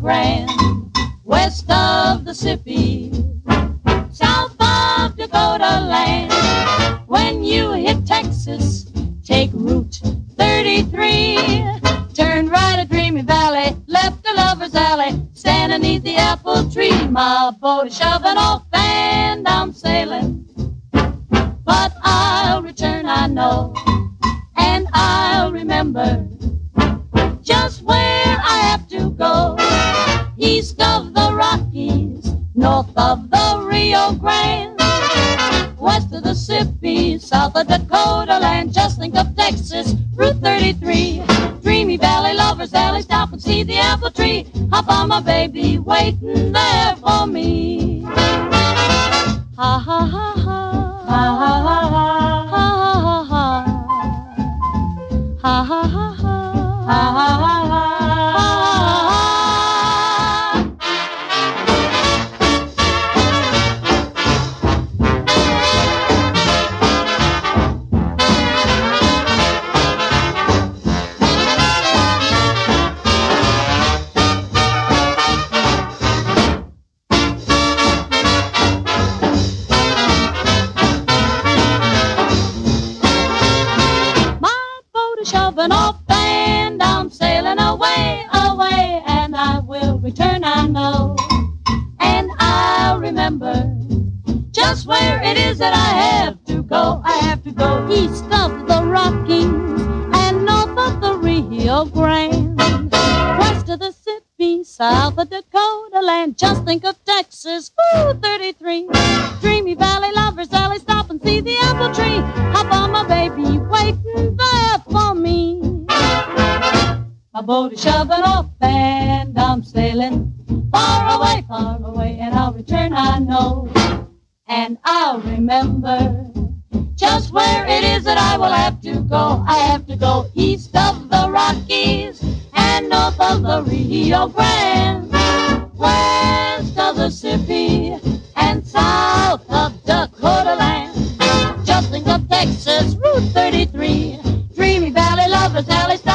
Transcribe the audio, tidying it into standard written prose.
Grande, west of the Mississippi, south of Dakota land. When you hit Texas, take Route 33. Turn right at Dreamy Valley, left to Lover's Alley, stand underneath the apple tree. My boat is shoving off and I'm sailing, but I'll return, I know, and I'll remember just where I have to go. East of the Rockies, north of the Rio Grande, west of the Mississippi, south of Dakota land. Just think of Texas, Route 33, Dreamy Valley, Lover's Alley, stop and see the apple tree. Hop on, my baby, waiting there for me. Ha ha ha ha, ha ha ha ha, ha ha ha ha, ha ha ha ha, ha ha ha. Shoving off and I'm sailing away, away, and I will return, I know, and I'll remember just where it is that I have to go. I have to go east of the Rockies and north of the Rio Grande, west of the Mississippi, south of Dakota land. Just think of Texas, Route 33, Dreamy Valley, Lover's Alley, stop and see the apple tree. Hop on, my baby, waiting there for me. My boat is shoving off and I'm sailing far away, and I'll return, I know, and I'll remember just where it is that I will have to go. I have to go east of the Rockies and north of the Rio Grande, west of the Mississippi and south of Dakota land. Just think of Texas, Route 33, Dreamy Valley, Lover's Alley,